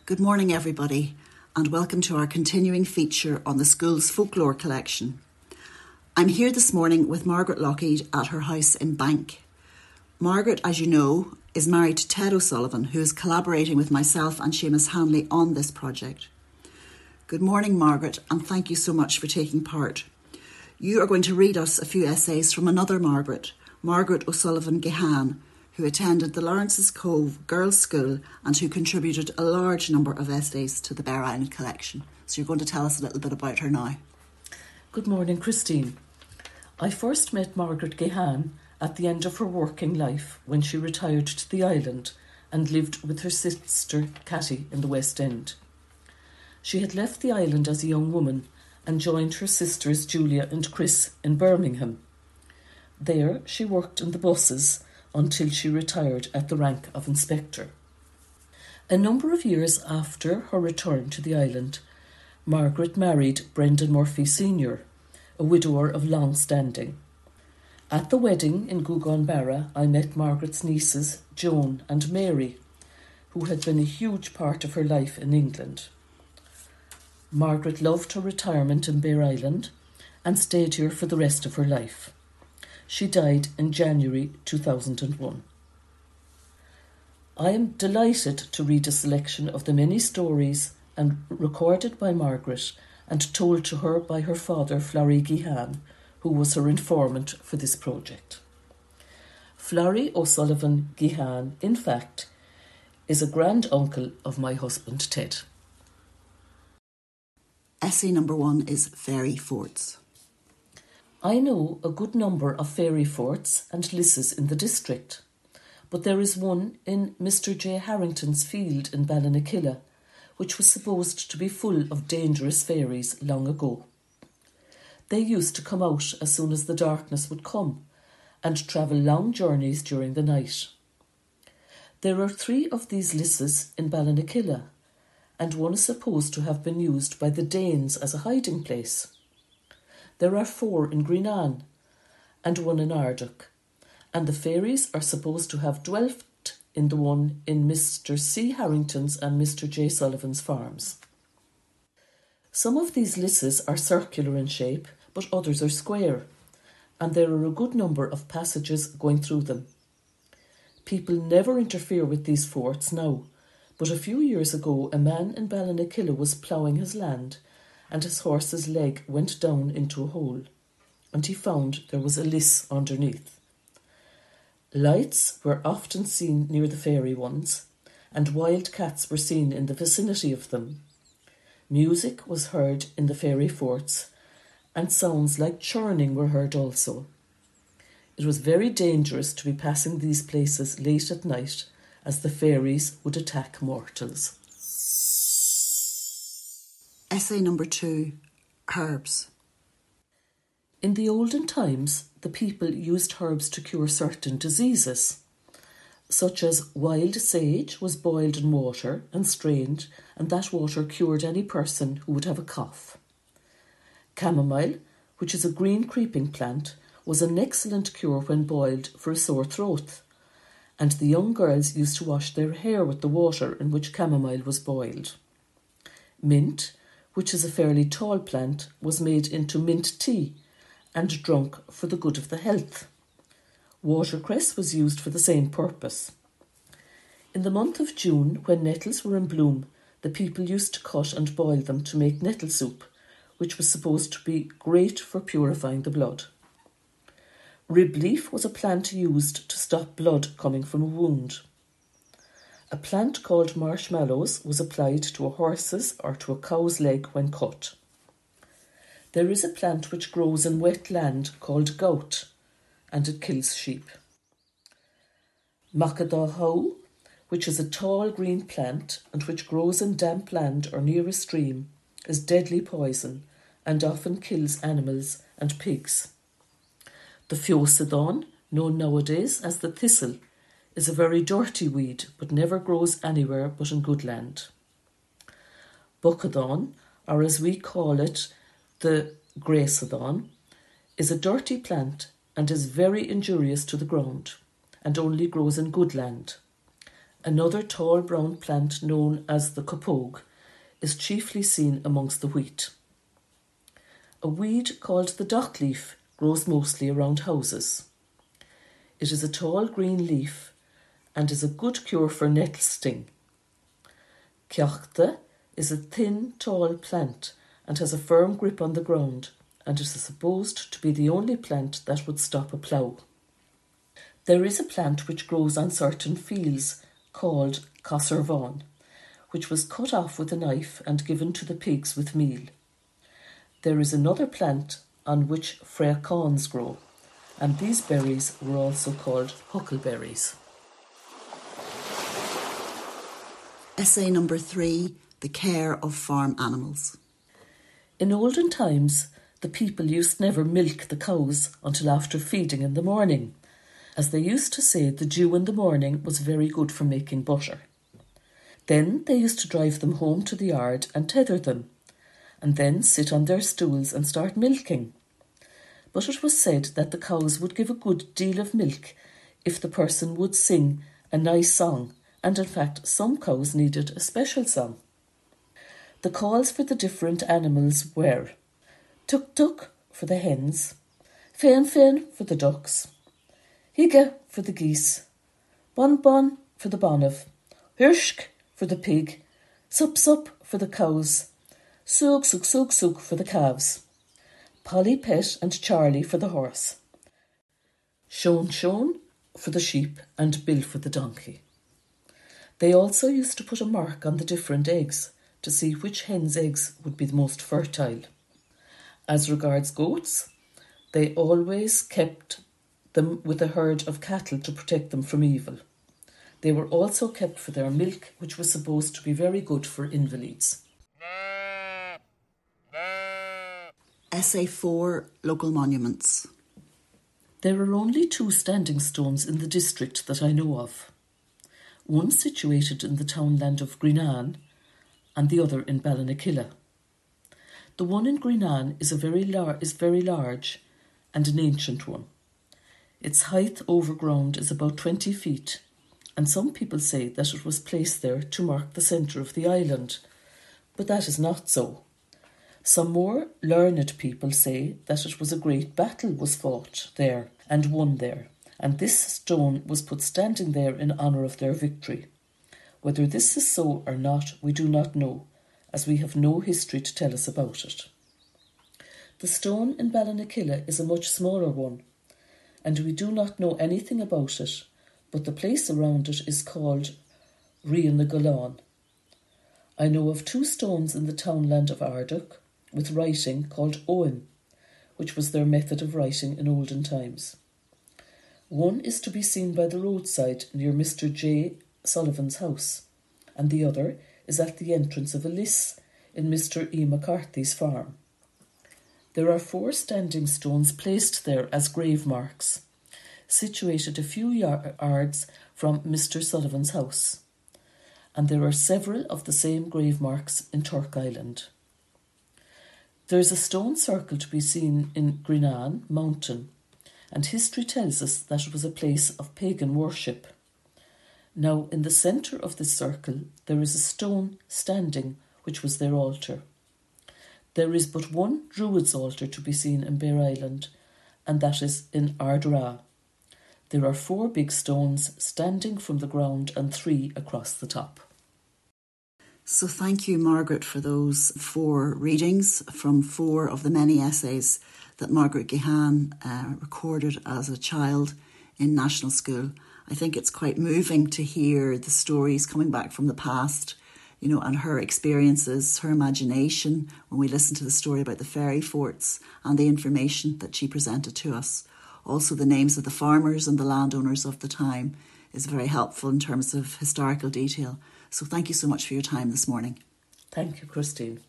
Good morning, everybody, and welcome to our continuing feature on the school's folklore collection. I'm here this morning with Margaret Lougheed at her house in Bank. Margaret, as you know, is married to Ted O'Sullivan, who is collaborating with myself and Seamus Hanley on this project. Good morning, Margaret, and thank you so much for taking part. You are going to read us a few essays from another Margaret, Margaret O'Sullivan Gehan, who attended the Lawrence's Cove Girls' School and who contributed a large number of essays to the Bear Island collection. So you're going to tell us a little bit about her now. Good morning, Christine. I first met Margaret Gehan at the end of her working life when she retired to the island and lived with her sister Catty in the West End. She had left the island as a young woman and joined her sisters Julia and Chris in Birmingham. There she worked in the buses until she retired at the rank of inspector. A number of years after her return to the island, Margaret married Brendan Murphy Sr., a widower of long standing. At the wedding in Gougane-Barra, I met Margaret's nieces, Joan and Mary, who had been a huge part of her life in England. Margaret loved her retirement in Bear Island and stayed here for the rest of her life. She died in January 2001. I am delighted to read a selection of the many stories recorded by Margaret and told to her by her father, Florrie Gehan, who was her informant for this project. Florrie O'Sullivan Gehan, in fact, is a grand-uncle of my husband, Ted. Essay number 1 is Fairy Forts. I know a good number of fairy forts and lisses in the district, but there is one in Mr. J. Harrington's field in Ballinakilla, which was supposed to be full of dangerous fairies long ago. They used to come out as soon as the darkness would come and travel long journeys during the night. There are 3 of these lisses in Ballinakilla, and one is supposed to have been used by the Danes as a hiding place. There are 4 in Greenan and 1 in Ardagh, and the fairies are supposed to have dwelt in the one in Mr. C. Harrington's and Mr. J. Sullivan's farms. Some of these lisses are circular in shape, but others are square, and there are a good number of passages going through them. People never interfere with these forts now, but a few years ago a man in Ballinakilla was ploughing his land and his horse's leg went down into a hole, and he found there was a liss underneath. Lights were often seen near the fairy ones, and wild cats were seen in the vicinity of them. Music was heard in the fairy forts, and sounds like churning were heard also. It was very dangerous to be passing these places late at night, as the fairies would attack mortals. Essay number 2, Herbs. In the olden times, the people used herbs to cure certain diseases, such as wild sage was boiled in water and strained, and that water cured any person who would have a cough. Chamomile, which is a green creeping plant, was an excellent cure when boiled for a sore throat, and the young girls used to wash their hair with the water in which chamomile was boiled. Mint, which is a fairly tall plant, was made into mint tea and drunk for the good of the health. Watercress was used for the same purpose. In the month of June, when nettles were in bloom, the people used to cut and boil them to make nettle soup, which was supposed to be great for purifying the blood. Rib leaf was a plant used to stop blood coming from a wound. A plant called marshmallows was applied to a horse's or to a cow's leg when cut. There is a plant which grows in wet land called gout, and it kills sheep. Macadahau, which is a tall green plant and which grows in damp land or near a stream, is deadly poison and often kills animals and pigs. The Pheocidon, known nowadays as the thistle, is a very dirty weed but never grows anywhere but in good land. Bucadon, or as we call it, the Gracidon, is a dirty plant and is very injurious to the ground and only grows in good land. Another tall brown plant known as the capogue is chiefly seen amongst the wheat. A weed called the dockleaf grows mostly around houses. It is a tall green leaf and is a good cure for nettle sting. Ceachta is a thin, tall plant and has a firm grip on the ground, and is supposed to be the only plant that would stop a plough. There is a plant which grows on certain fields called Cosservawn, which was cut off with a knife and given to the pigs with meal. There is another plant on which freacawns grow, and these berries were also called huckleberries. Essay number 3, the care of farm animals. In olden times, the people used never milk the cows until after feeding in the morning, as they used to say the dew in the morning was very good for making butter. Then they used to drive them home to the yard and tether them, and then sit on their stools and start milking. But it was said that the cows would give a good deal of milk if the person would sing a nice song, and in fact some cows needed a special song. The calls for the different animals were Tuk Tuk for the hens, Fen Fen for the ducks, Higa for the geese, Bon Bon for the bonnev, Hirschk for the pig, Sup Sup for the cows, Sug Sug Sug Sug for the calves, Polly Pet and Charlie for the horse, Shone Shone for the sheep, and Bill for the donkey. They also used to put a mark on the different eggs to see which hen's eggs would be the most fertile. As regards goats, they always kept them with a herd of cattle to protect them from evil. They were also kept for their milk, which was supposed to be very good for invalids. Essay 4, local monuments. There are only 2 standing stones in the district that I know of. One situated in the townland of Greenan and the other in Ballinakilla. The one in Greenan is very large and an ancient one. Its height over ground is about 20 feet, and some people say that it was placed there to mark the centre of the island, but that is not so. Some more learned people say that it was a great battle was fought there and won there, and this stone was put standing there in honour of their victory. Whether this is so or not, we do not know, as we have no history to tell us about it. The stone in Ballinakilla is a much smaller one, and we do not know anything about it, but the place around it is called Rianagalán. I know of 2 stones in the townland of Arduk with writing called Owen, which was their method of writing in olden times. One is to be seen by the roadside near Mr. J. Sullivan's house, and the other is at the entrance of a liss in Mr. E. McCarthy's farm. There are 4 standing stones placed there as grave marks, situated a few yards from Mr. Sullivan's house, and there are several of the same grave marks in Turk Island. There is a stone circle to be seen in Greenan Mountain, and history tells us that it was a place of pagan worship. Now, in the centre of this circle, there is a stone standing, which was their altar. There is but one Druid's altar to be seen in Bear Island, and that is in Ardra. There are 4 big stones standing from the ground and 3 across the top. So thank you, Margaret, for those 4 readings from 4 of the many essays that Margaret Gehan recorded as a child in national school. I think it's quite moving to hear the stories coming back from the past, and her experiences, her imagination when we listen to the story about the fairy forts and the information that she presented to us. Also the names of the farmers and the landowners of the time is very helpful in terms of historical detail. So thank you so much for your time this morning. Thank you, Christine.